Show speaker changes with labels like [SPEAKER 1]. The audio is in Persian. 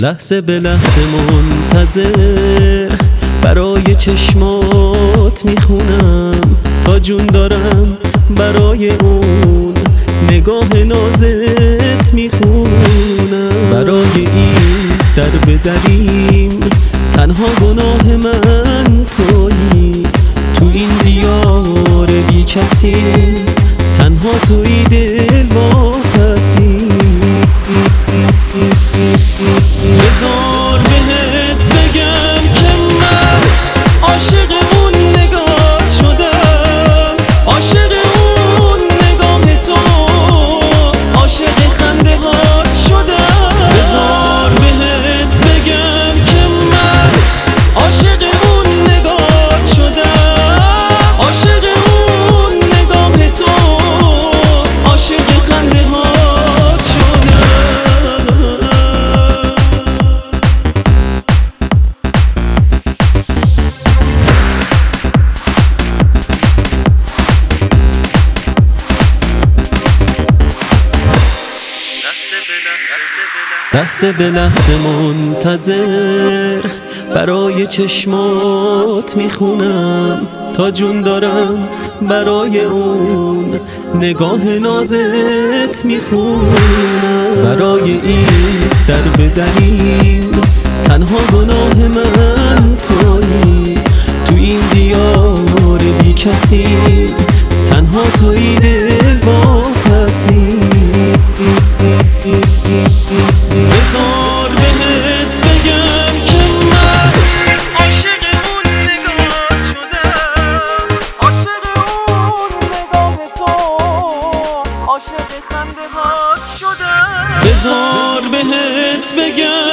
[SPEAKER 1] لحظه به لحظه منتظر برای چشمات میخونم، تا جون دارم برای اون نگاه نازت میخونم. برای این در بدریم تنها گناه من تویی، تو این دیار بی کسی تنها تویی دل واپسی. بذار بهت بگم که من عاشق اون نگاه شدم، عاشق اون نگاه تو، عاشق خنده هات شدم. بذار بهت بگم که من عاشق اون نگاه شدم، عاشق اون نگاه تو، عاشق خنده هات شدم. لحظه به لحظه منتظر برای چشمات میخونم، تا جون دارم برای اون نگاه نازت میخونم. برای این در بدریم تنها گناه من تویی، تو این دیار بی کسی تنها تویی دل واپسی. بذار بهت بگم که من عاشق اون نگاه شدم، عاشق اون نگاه تو، عاشق خنده هات شدم. بذار بهت بگم